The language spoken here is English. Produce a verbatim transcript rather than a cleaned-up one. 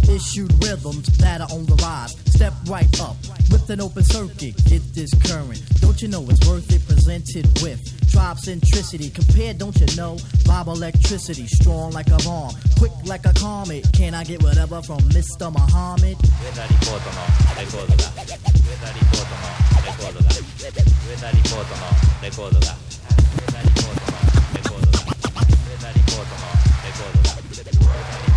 issued rhythms that are on the rise. Step right up with an open circuit, get this current. Don't you know it's worth it? Presented with tribe centricity. Compared, don't you know? Vibe electricity, strong like a bomb, quick like a comet. Can I get whatever from Mister Muhammad? 上田リポートのレコードだ。上田リポートのレコードだ。上田リポートのレコードだ。上田リポートのレコードだ。上田リポートのレコードだ。